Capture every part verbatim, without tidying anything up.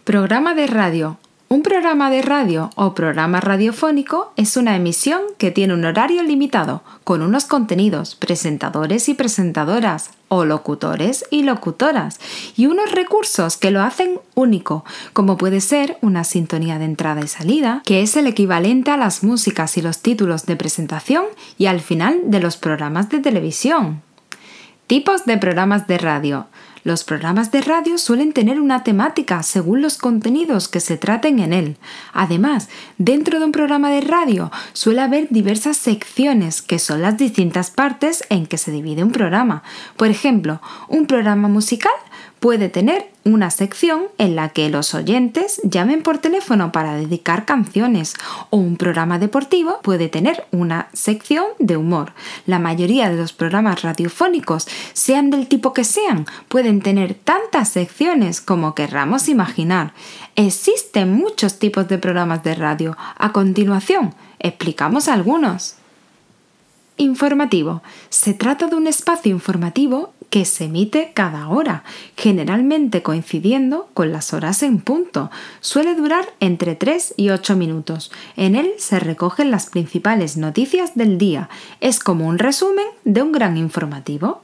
Programa de radio. Un programa de radio o programa radiofónico es una emisión que tiene un horario limitado, con unos contenidos, presentadores y presentadoras, o locutores y locutoras, y unos recursos que lo hacen único, como puede ser una sintonía de entrada y salida, que es el equivalente a las músicas y los títulos de presentación y al final de los programas de televisión. Tipos de programas de radio. Los programas de radio suelen tener una temática según los contenidos que se traten en él. Además, dentro de un programa de radio suele haber diversas secciones que son las distintas partes en que se divide un programa. Por ejemplo, un programa musical puede tener una sección en la que los oyentes llamen por teléfono para dedicar canciones, o un programa deportivo puede tener una sección de humor. La mayoría de los programas radiofónicos, sean del tipo que sean, pueden tener tantas secciones como querramos imaginar. Existen muchos tipos de programas de radio. A continuación, explicamos algunos. Informativo. Se trata de un espacio informativo que se emite cada hora, generalmente coincidiendo con las horas en punto. Suele durar entre tres y ocho minutos. En él se recogen las principales noticias del día. Es como un resumen de un gran informativo.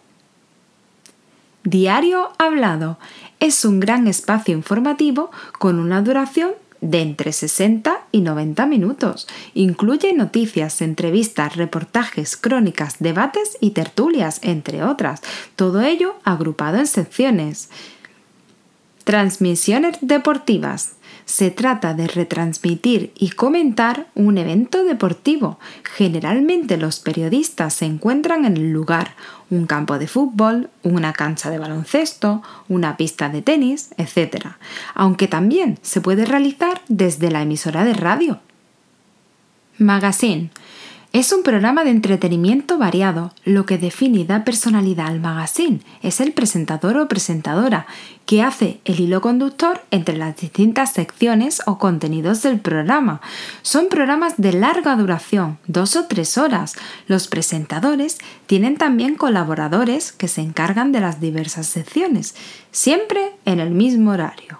Diario hablado. Es un gran espacio informativo con una duración de entre sesenta y noventa minutos. Incluye noticias, entrevistas, reportajes, crónicas, debates y tertulias, entre otras. Todo ello agrupado en secciones. Transmisiones deportivas. Se trata de retransmitir y comentar un evento deportivo. Generalmente los periodistas se encuentran en el lugar, un campo de fútbol, una cancha de baloncesto, una pista de tenis, etcétera. Aunque también se puede realizar desde la emisora de radio. Magazine. Es un programa de entretenimiento variado. Lo que define y da personalidad al magazine es el presentador o presentadora, que hace el hilo conductor entre las distintas secciones o contenidos del programa. Son programas de larga duración, dos o tres horas. Los presentadores tienen también colaboradores que se encargan de las diversas secciones, siempre en el mismo horario.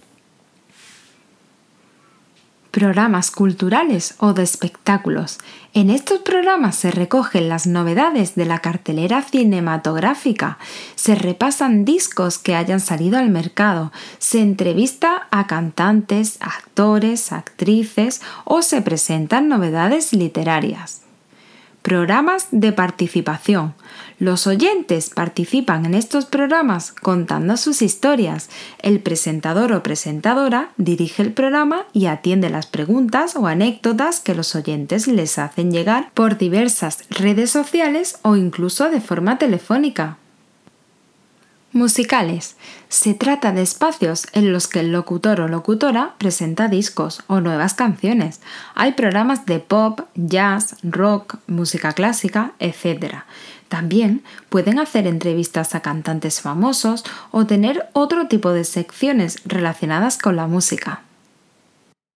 Programas culturales o de espectáculos. En estos programas se recogen las novedades de la cartelera cinematográfica, se repasan discos que hayan salido al mercado, se entrevista a cantantes, actores, actrices o se presentan novedades literarias. Programas de participación. Los oyentes participan en estos programas contando sus historias. El presentador o presentadora dirige el programa y atiende las preguntas o anécdotas que los oyentes les hacen llegar por diversas redes sociales o incluso de forma telefónica. Musicales. Se trata de espacios en los que el locutor o locutora presenta discos o nuevas canciones. Hay programas de pop, jazz, rock, música clásica, etcétera. También pueden hacer entrevistas a cantantes famosos o tener otro tipo de secciones relacionadas con la música.